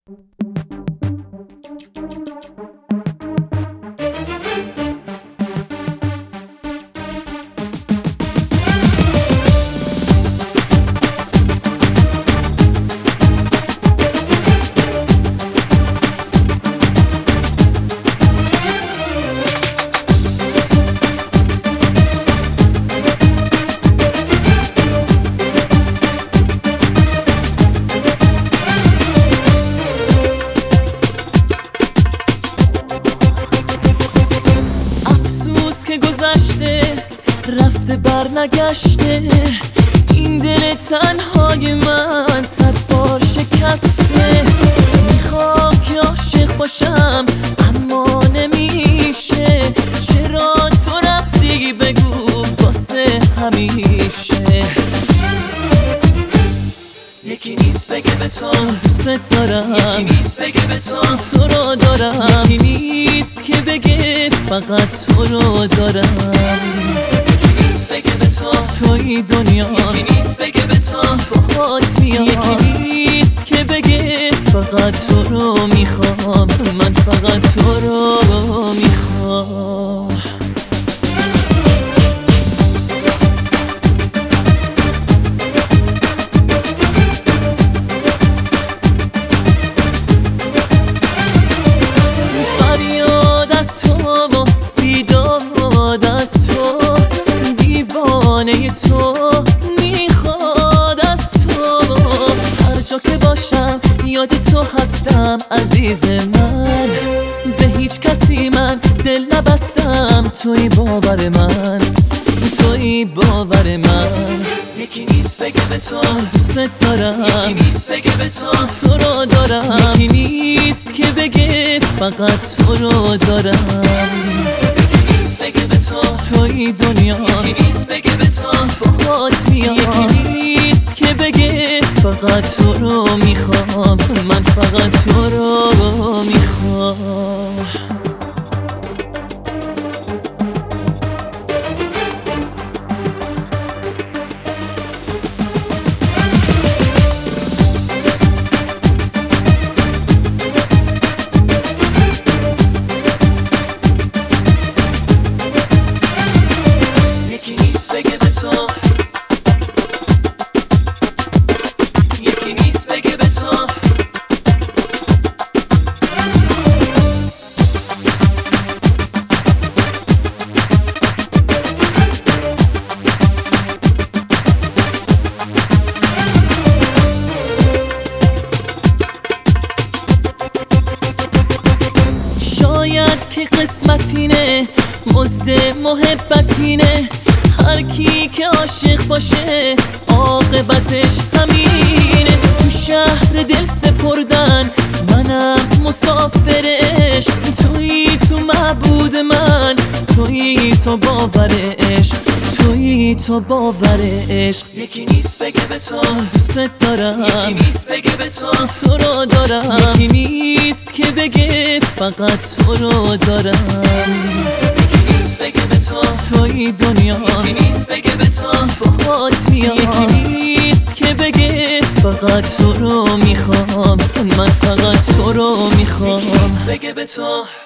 رفته بر نگشته این دل تنهای من 100 بار شکسته. میخوام که عاشق باشم اما نمیشه. چرا تو رفتی بگو واسه همیشه. یکی نیست بگه به تو دوست دارم، یکی نیست بگه به تو رو دارم، یکی نیست که بگه فقط تو رو دارم. توی دنیا یکی نیست بگه به تو باهات میام، یکی نیست که بگه فقط تو رو میخوام. من فقط تو رو میخوام. فریاد از تو و بیداد از تو، دیوانه تو میخواد از تو. هر جا که باشم یاد تو هستم عزیز من. به هیچ کسی من دل نبستم. توی باور من، توی باور من. یکی نیست بگه به تو دوست دارم، یکی نیست بگه به تو رو دارم، یکی نیست که بگه فقط تو رو دارم. توی دنیا یکی نیست بگه به تو باهات میام، یکی نیست که بگه فقط تو رو میخوام. من فقط تو رو میخوام. شاید که قسمتینه، مزد محبتینه. هر کی که عاشق باشه عاقبتش همینه. تو شهر دل سپردن منم مسافرش. توی تو معبود من، توی تو باور عشق، توی تو باور عشق. یکی نیست بگه به تو دوست دارم، یکی نیست بگه به تو رو دارم، یکی نیست که بگه فقط تو رو دارم. یکی نیست بگه به تو توی دنیا یکی نیست بگه به تو باهات میام، یکی نیست که بگه فقط تو رو میخوام. من فقط تو رو میخوام. یکی نیست بگه به تو